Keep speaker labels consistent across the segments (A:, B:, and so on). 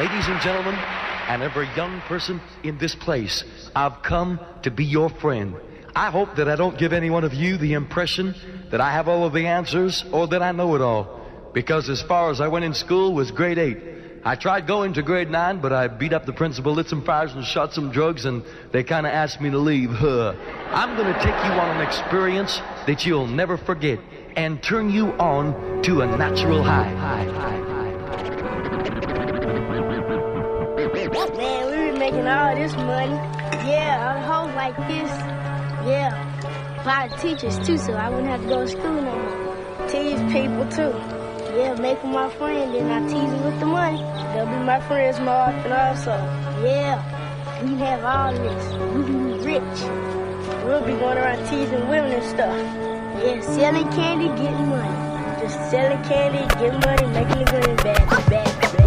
A: ladies and gentlemen, and every young person in this place, I've come to be your friend. I hope that I don't give any one of you the impression that I have all of the answers or that I know it all. Because as far as I went in school was grade 8. I tried going to grade 9, but I beat up the principal, lit some fires and shot some drugs, and they kind of asked me to leave. I'm going to take you on an experience that you'll never forget and turn you on to a natural high.
B: Man, we been making all this money. Yeah, on hoes like this. Yeah, a lot of teachers too, so I wouldn't have to go to school no more. Tease people too. Yeah, make them my friend, then I tease them with the money. They'll be my friends more often also. Yeah, we can have all this. We can be rich. We'll be going around teasing women and stuff. Yeah, selling candy, getting money. Just selling candy, getting money, making the women bad.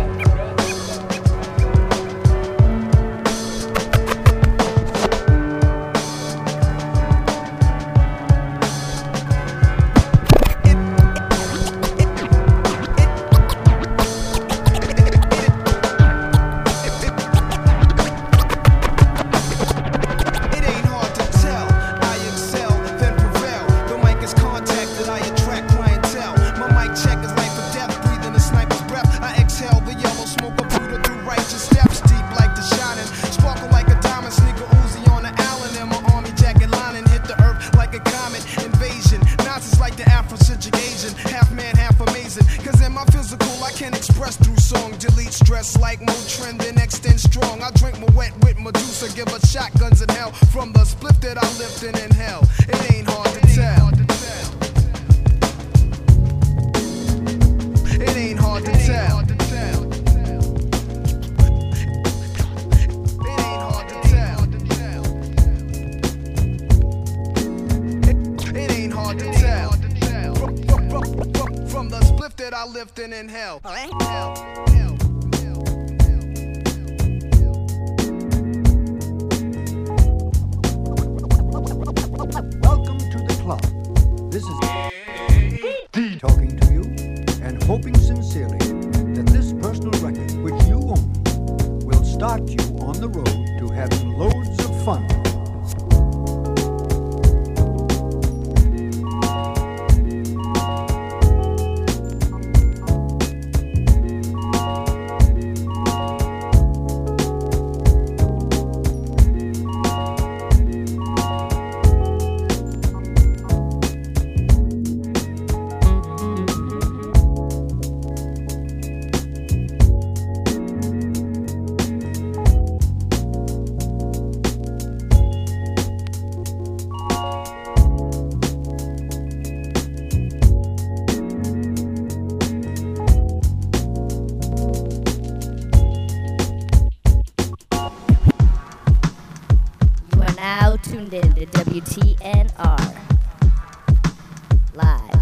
C: WTNR Live.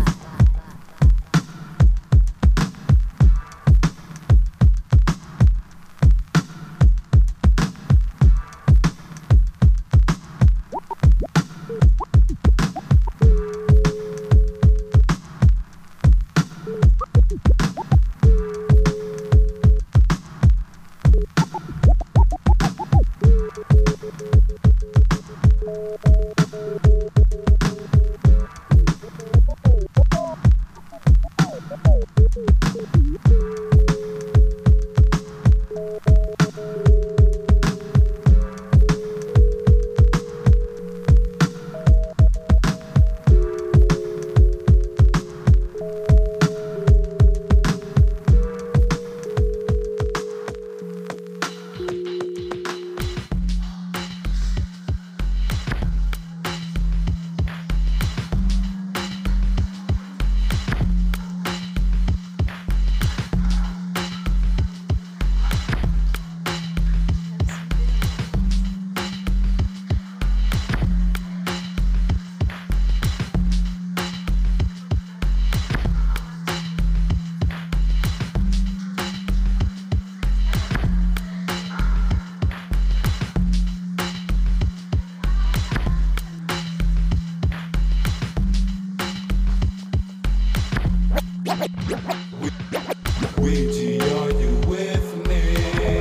D: Ouija, are you with me?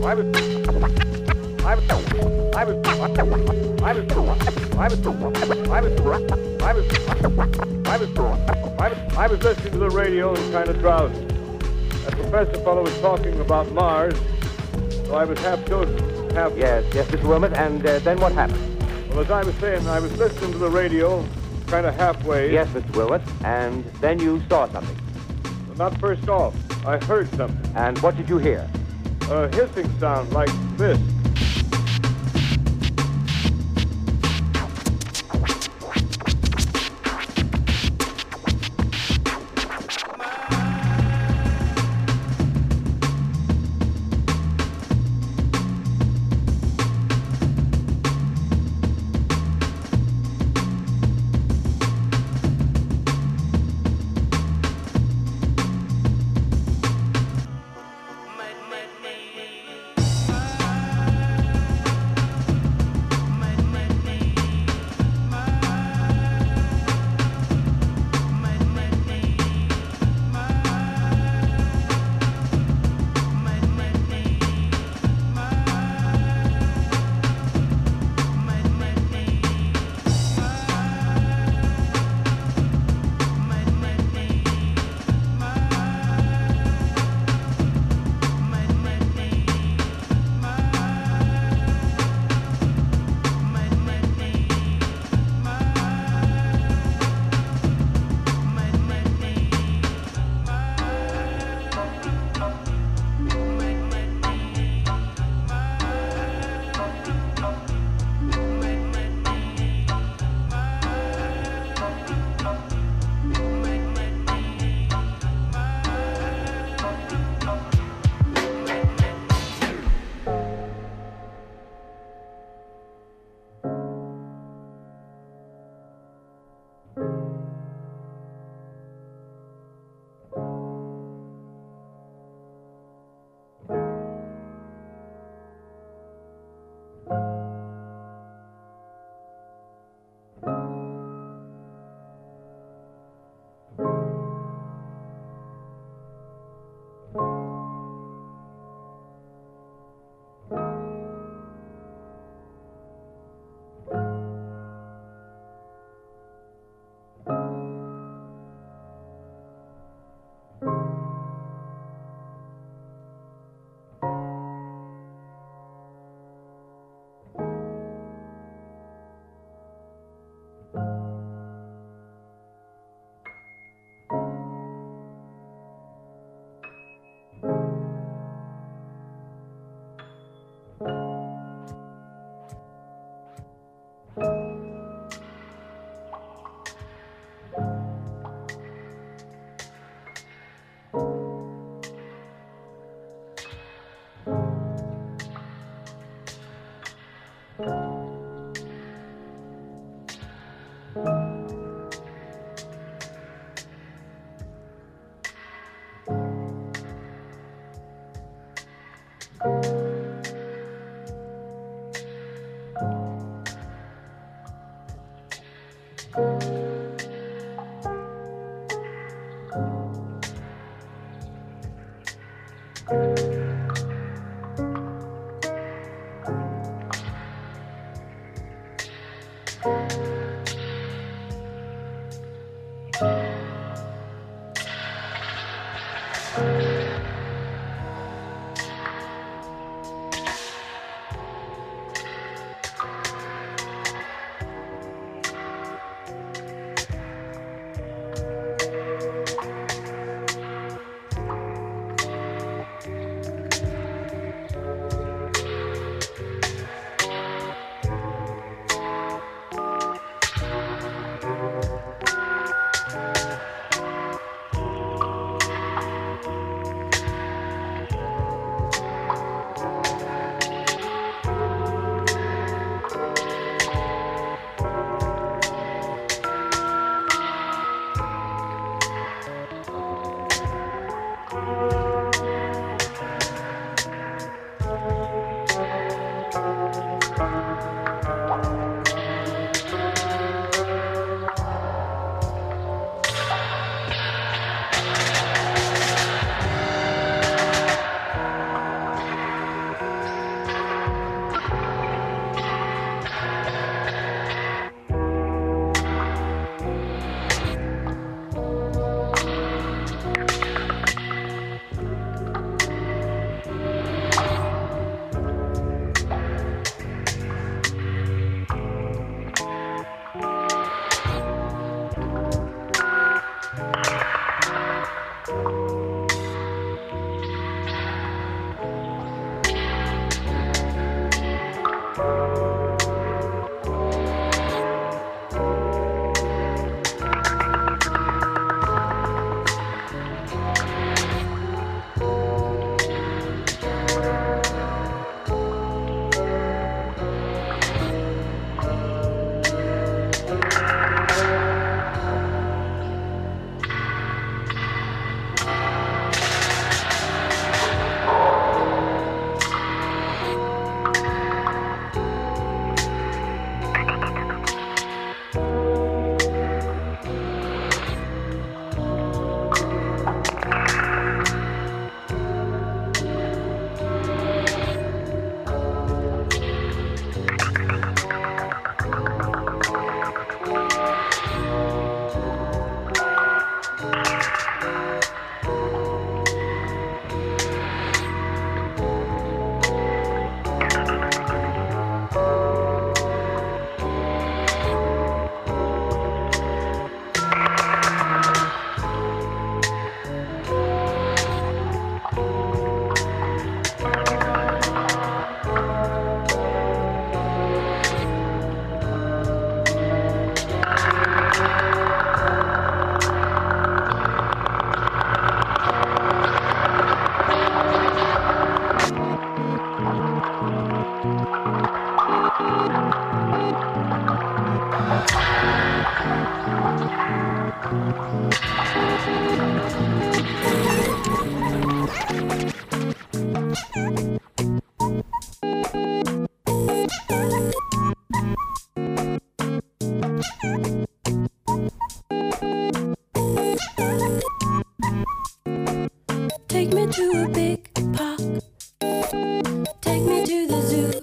C: was listening to the radio and kind of drowsy. That professor fellow was talking about Mars, so I was half chosen, half...
D: Yes, Mr. Wilmot, and then what happened?
C: Well, as I was saying, I was listening to the radio, kind of halfway.
D: Yes, Mr. Wilmot, and then you saw something.
C: Well, not first off. I heard something.
D: And what did you hear?
C: A hissing sound like this.
E: Take me to a big park. Take me to the zoo.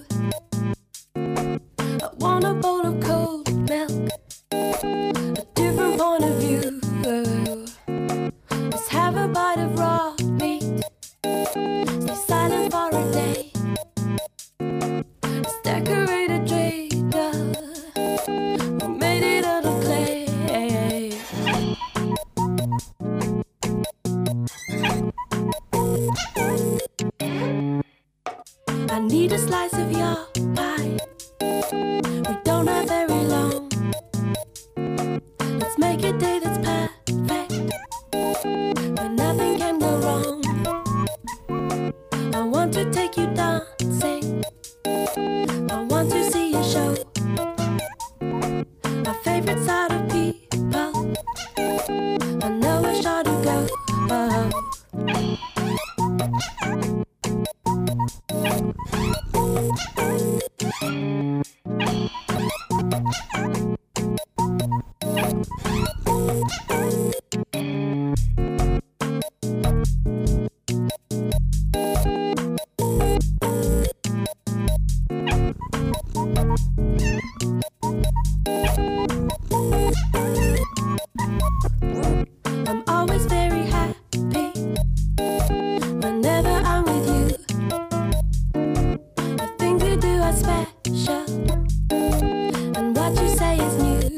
E: I want a bowl of cold milk, a different point of view. Let's have a bite of raw meat. Stay silent for a day. Let's decorate a trailer. We made it out of clay. I need a slice of your pie. We don't have very long. Let's make a day that's perfect, where nothing can go wrong. I want to take you dancing. I want to see your show. My favorite sort of people. I know where sure to go. I'm always very happy whenever I'm with you. The things you do are special, and what you say is new.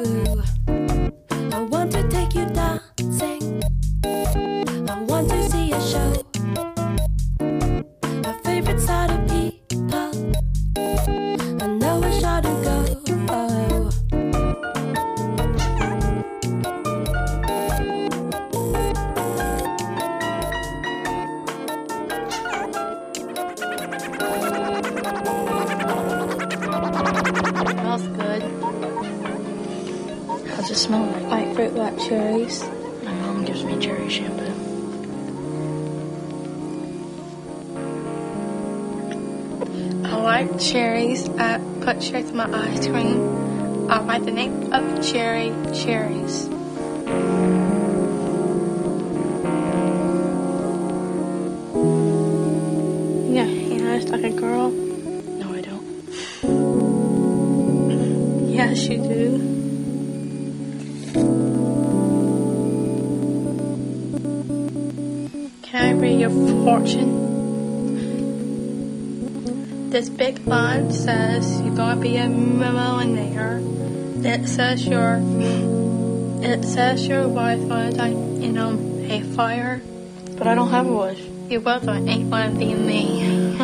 E: I want to take you dancing. I want to see a show. My favorite sort of people. I know where sure to go.
F: Smells good.
B: How's it smell like? Like fruit, like cherries.
F: My mom gives me cherry shampoo. I like cherries. I put cherries in my ice cream. I like the name of cherry cherries.
B: Yeah, you know, it's like a girl.
F: No, I don't.
B: Yes, you do.
F: Can I read your fortune? This big line says you're gonna be a millionaire. It says your wife was in a fire.
B: But I don't have a wife.
F: Your wife ain't gonna be me.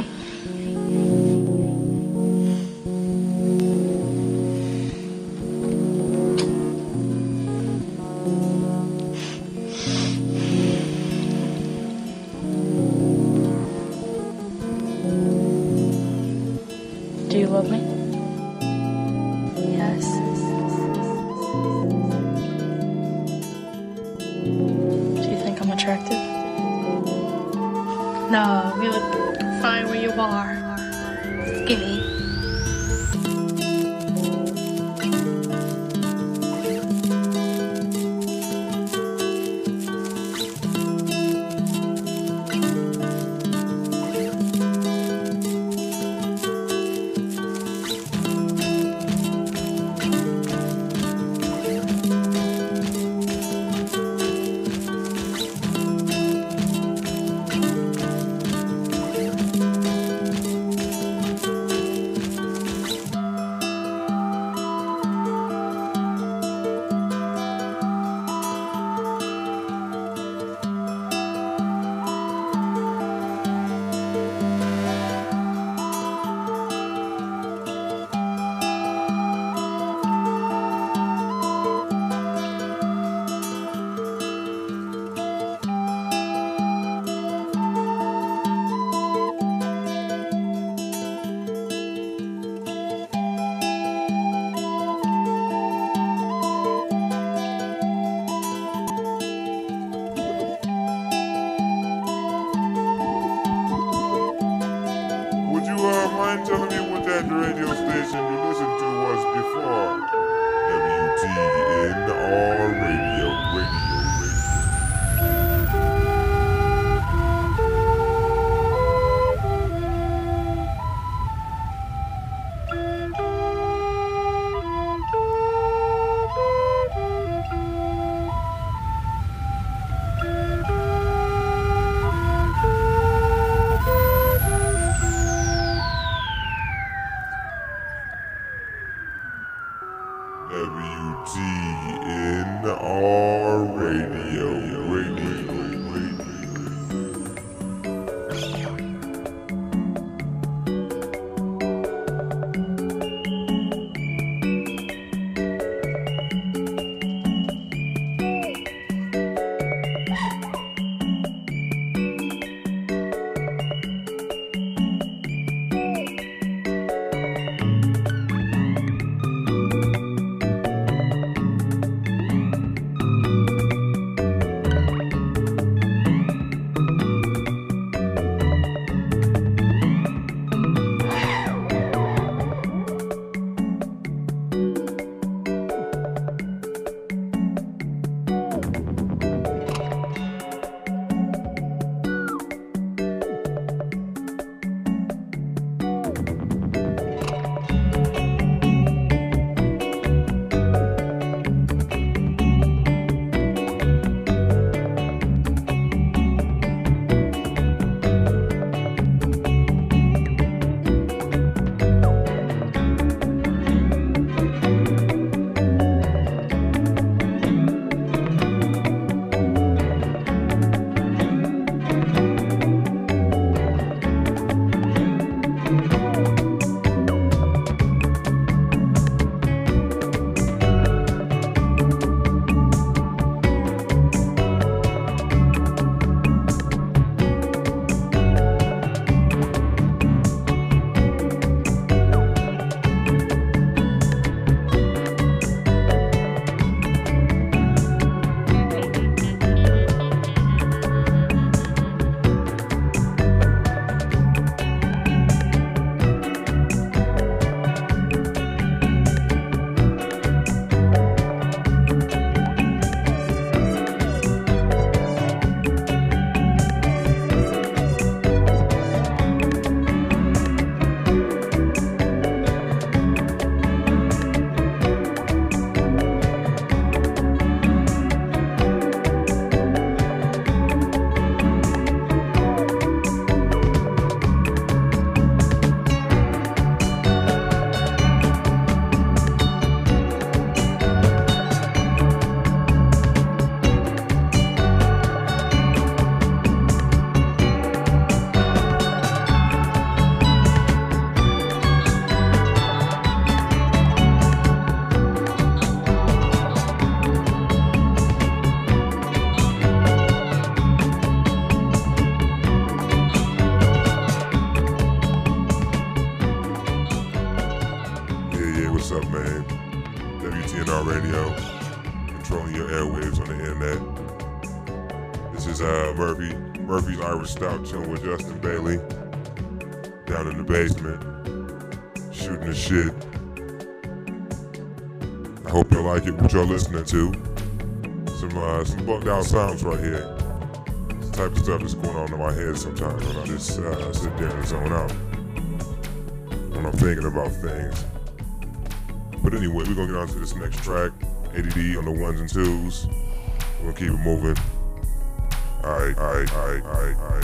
B: Do you love me?
F: Yes.
B: Do you think I'm attractive?
F: No, you look fine where you are. Any.
G: Mind telling me what that radio station you listened to was before? WTNR Radio. WTNR Radio. What's up, man? WTNR Radio, controlling your airwaves on the internet. This is Murphy's Irish Stout, chilling with Justin Bailey down in the basement. shooting the shit. I hope y'all like it, what y'all listening to. Some bugged out sounds right here. This type of stuff that's going on in my head sometimes when I just sit there and zone out. When I'm thinking about things. But anyway, we're gonna get on to this next track. ADD on the ones and twos. We're gonna keep it moving. Alright.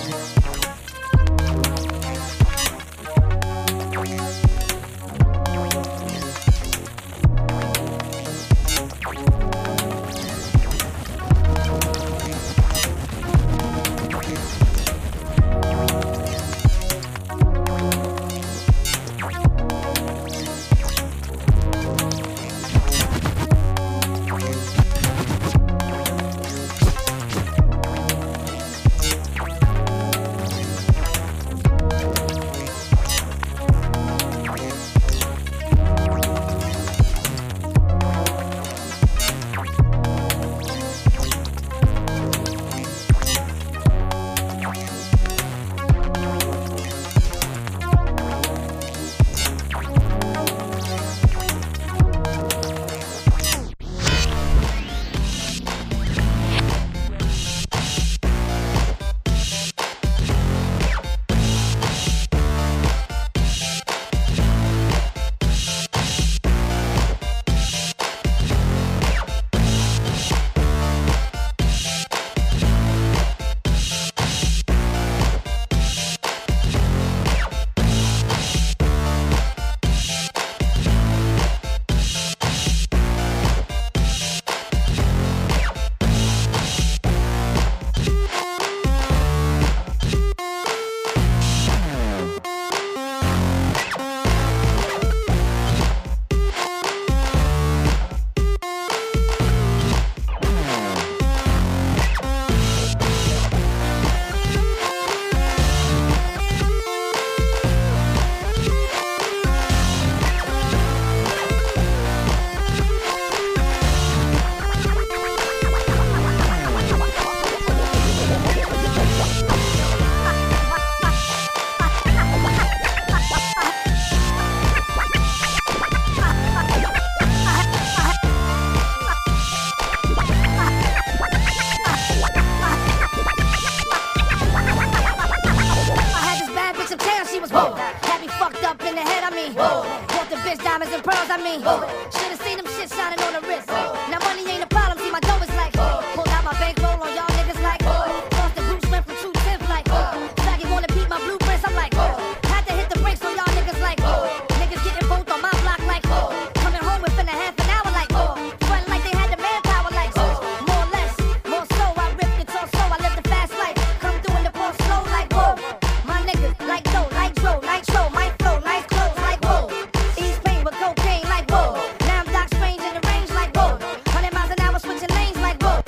H: Should've seen them shit shining on the wrist. Now money ain't a problem, see my dough is like. Pulled out my bankroll on y'all niggas like. Lost the Bruce went from 210 like. Faggy wanna beat my blueprints, I'm like. Had to hit the brakes on y'all niggas like. Niggas getting both on my block like. Coming home within a half an hour like. Frontin' like they had the manpower like. More or less, more so, I ripped it all so I lived the fast life. Come through in the ball slow like whoa. My niggas like dough, like Dro, nitro, my flow, nice clothes like whoa. East Spain with cocaine like whoa. Now I'm Doc Strange in the range like whoa. 100 miles an hour switching lanes like whoa.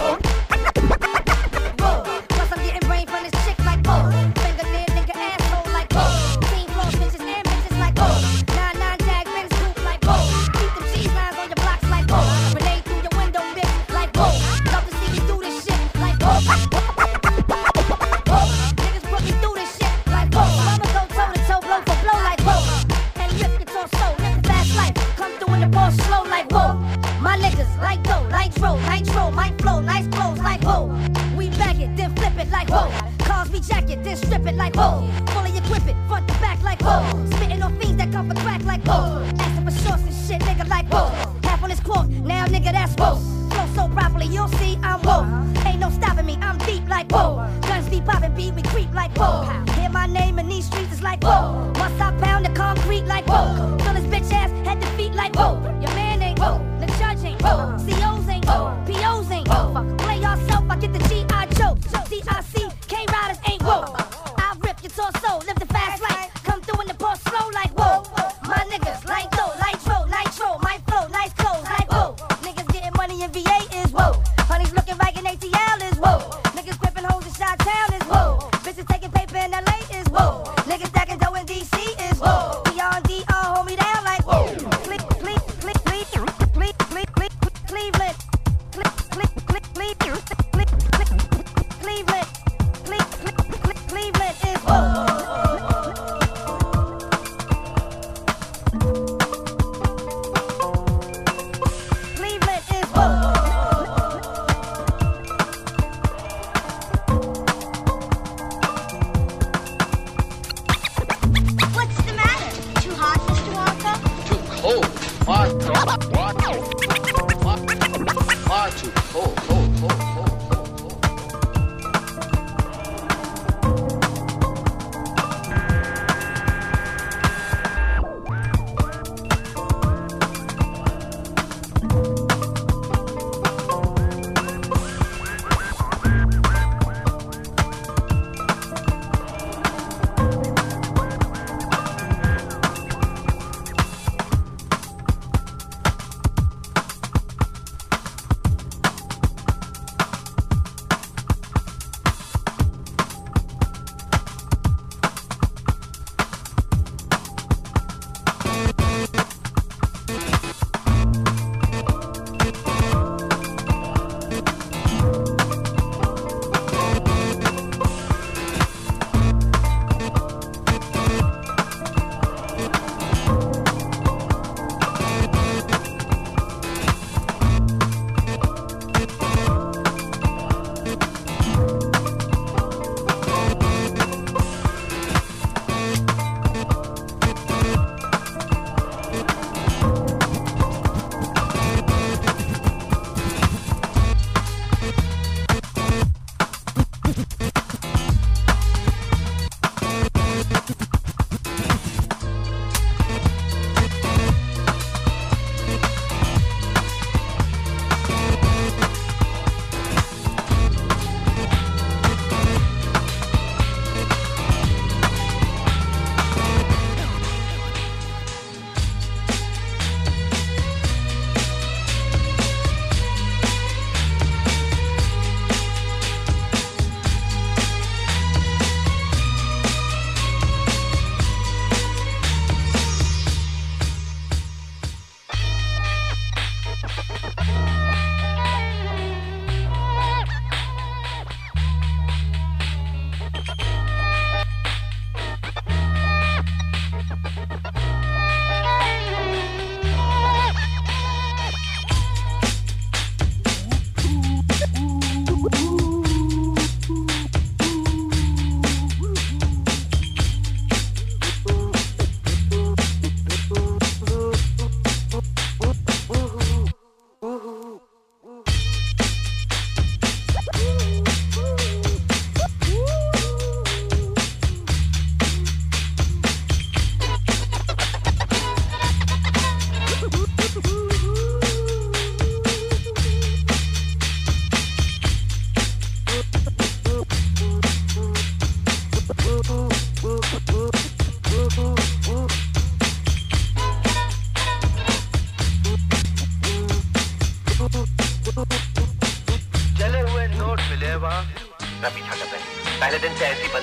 H: Whoa. Plus I'm getting brain from this chick like whoa. Fingernail nigga asshole like whoa. Team floor bitches and bitches like whoa. 9-9 jag Benz coupe like whoa. Keep them cheese lines on your blocks like whoa. Grenade through your window bitch like whoa. Love to see me do this shit like whoa. Niggas put me through this shit like whoa. I'ma go toe to toe, blow for blow like whoa. And rip your torso, live the fast life. Come through in the ball slow like whoa. My niggas like dough, nitro, my flow, nice clothes like whoa. We bag it, then flip it like whoa. Cars we jack it, then strip it like whoa. Fully equip it, front to back like whoa. Spitting on fiends that come for crack like whoa. Asking for shorts and shit, nigga like whoa. Half on this quote, now nigga that's whoa. Flow so properly, you'll see I'm whoa. Ain't no stopping me, I'm deep like whoa. Guns be popping, beat we creep like whoa. Hear my name in these streets is like whoa. Once I pound the concrete like whoa. Fill his bitch ass head to feet like whoa. Your man ain't whoa. The judge ain't whoa. COs ain't whoa. POs ain't whoa. Play yourself, I get the G.I. Joe. CIC, K-Riders ain't whoa. I rip your torso, live the fast life. Come through in the ball slow like whoa. My niggas like dough, nitro, my flow, nice clothes like whoa. Niggas getting money in VA is whoa. Honey's looking right in ATL is whoa. Niggas gripping hoes in Chi-Town is whoa. Bitches taking paper in LA is whoa. Niggas stacking dough in DC is whoa. Beyond DR, hold me down like whoa. Cleveland, Cleveland is whoa. Cleveland is whoa.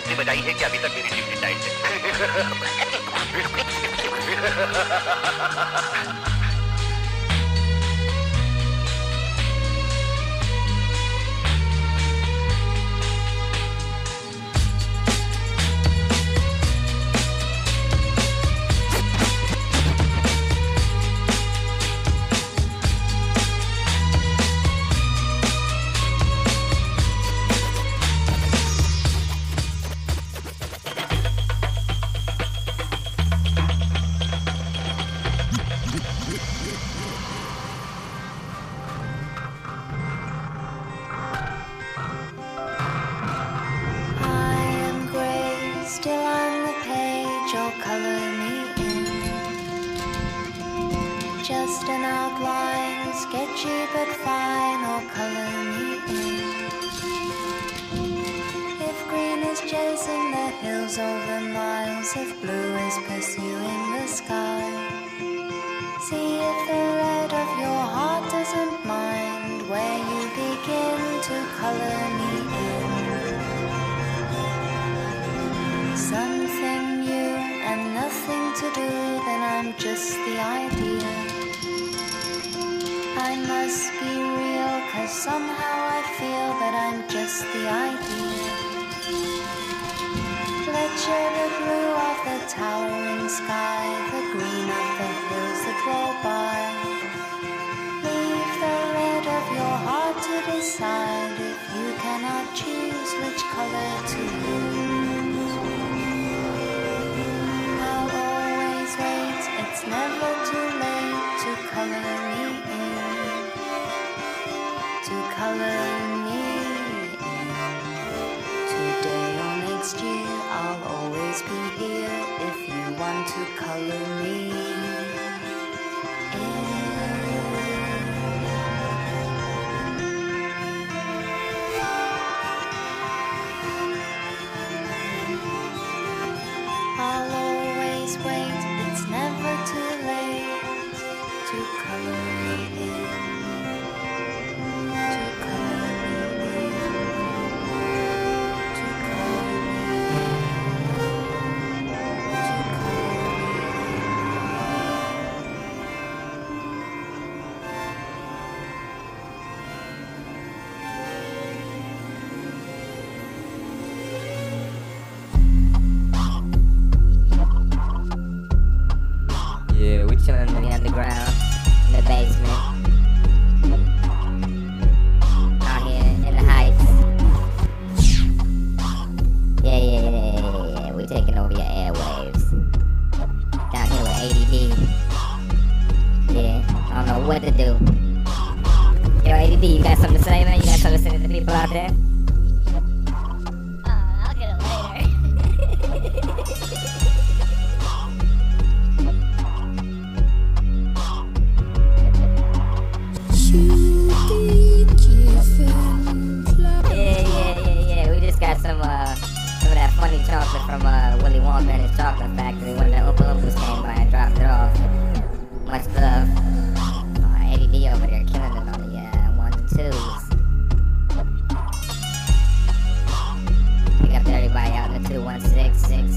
I: घंटी बजाई है कि अभी तक मेरी duty tight है?
E: Just an outline, sketchy but fine, or color me in. If green is chasing the hills over miles, if blue is pursuing the sky, see if the red of your heart doesn't mind where you begin to color me in. Something new and nothing to do, then I'm just the idea. I must be real, 'cause somehow I feel that I'm just the idea. Let's share the blue of the towering sky, the green of the hills that roll by. Leave the red of your heart to decide if you cannot choose which color to use. I'll always wait, it's never too late to color me in. To color me in. Today or next year, I'll always be here if you want to color me in. I'll always wait, it's never too late to color me in. To color me in. To color me in. To color
J: Yeah, we chillin' in the underground, in the basement, out here in the heights. Yeah, we taking over your airwaves. Down here with ADD. Yeah, I don't know what to do. Yo, ADD, you got something to say, man? You got something to say to the people out there?
B: I'll get it later.
J: Yeah. We just got some of that funny chocolate from Willy Wonka and his chocolate factory when the Oompa Loompas came by and dropped it off. Much love. ADD over there killing it on the 1s and 2s. Pick up to everybody out in the 216.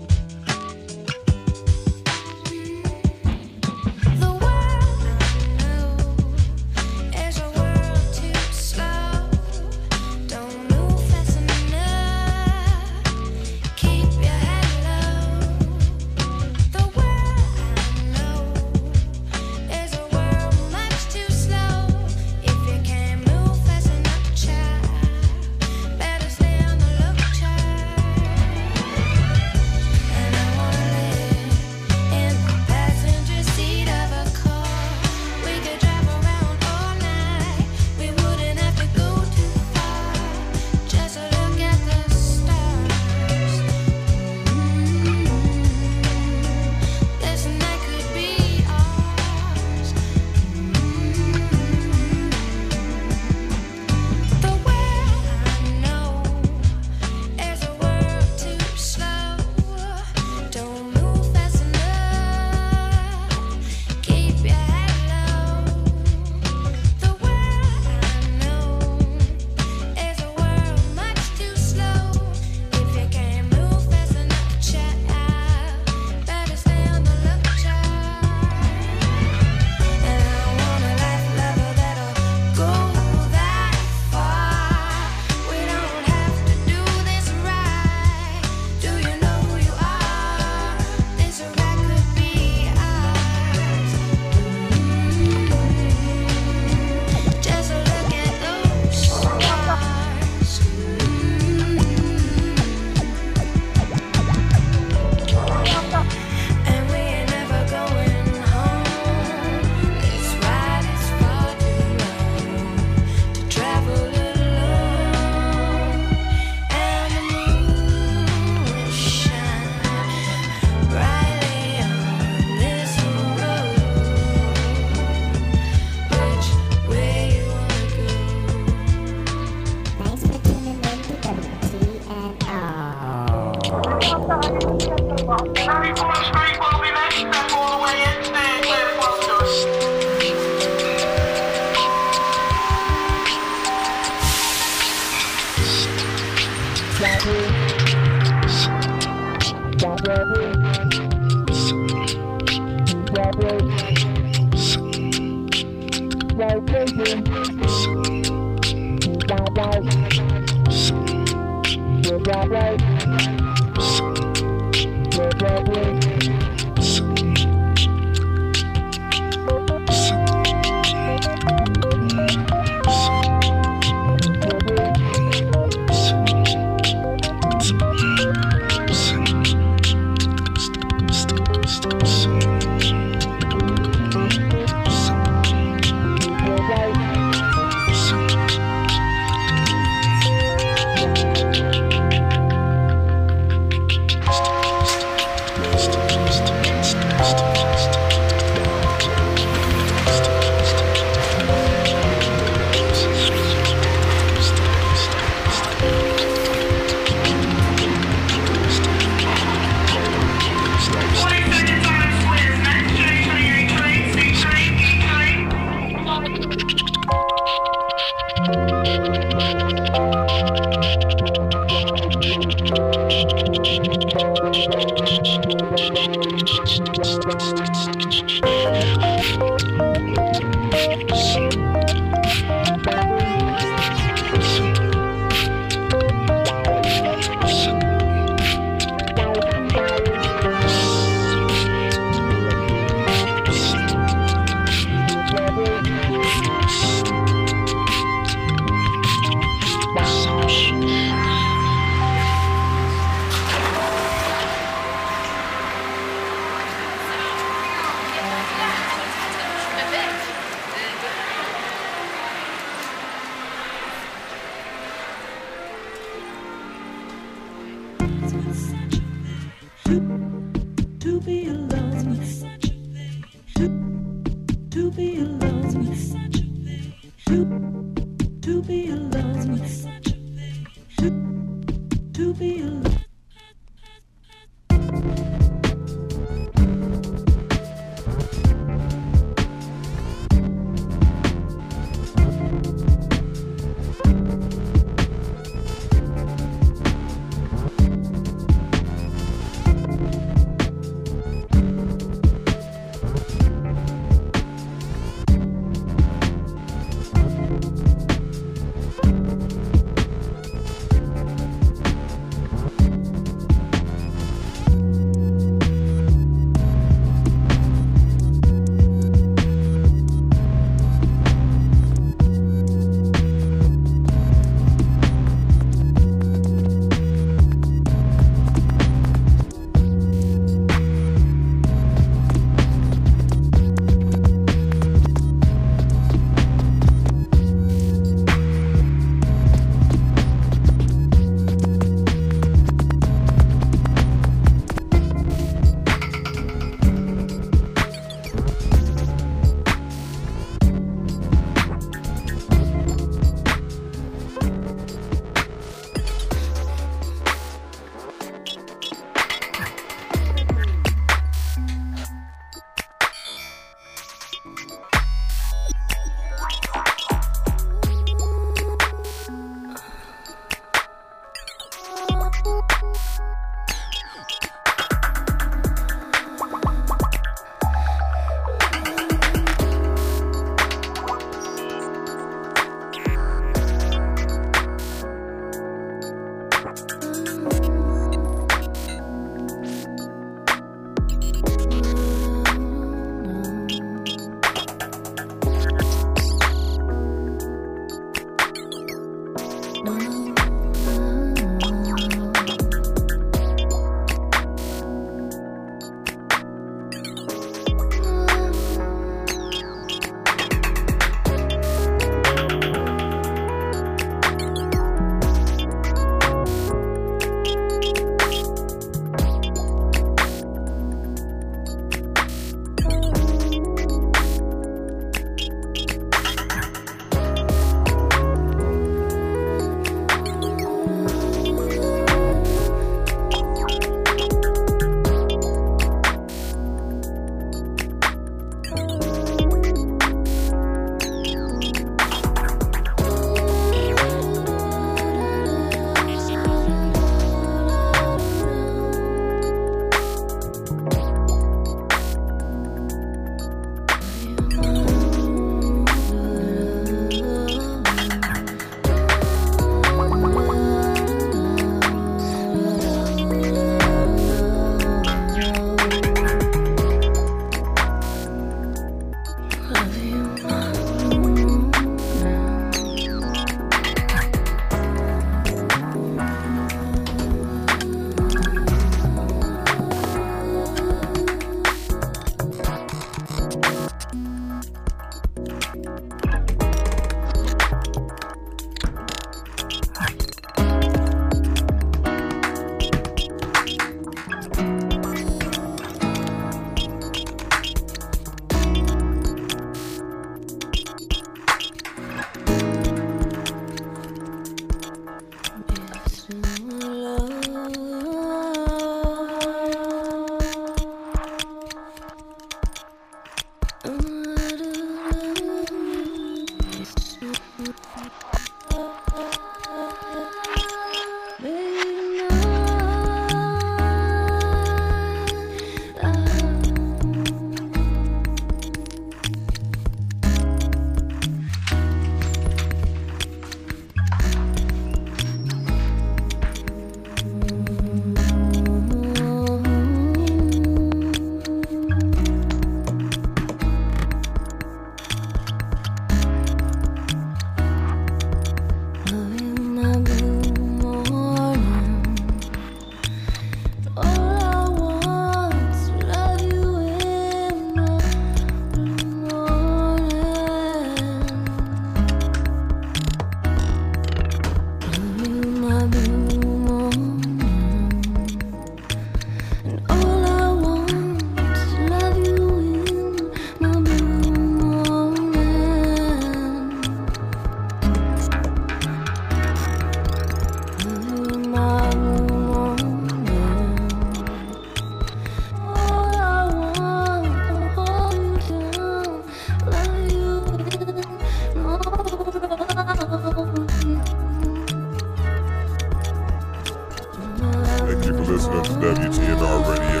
G: WTNR Radio.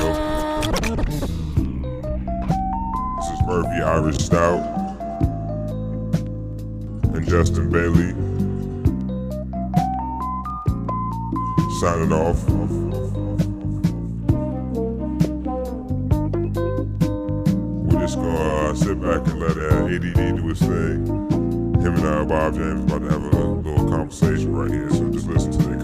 G: This is Murphy Irish Stout and Justin Bailey signing off. We're just gonna sit back and let ADD do his thing. Him and Bob James about to have a little conversation right here, so just listen to the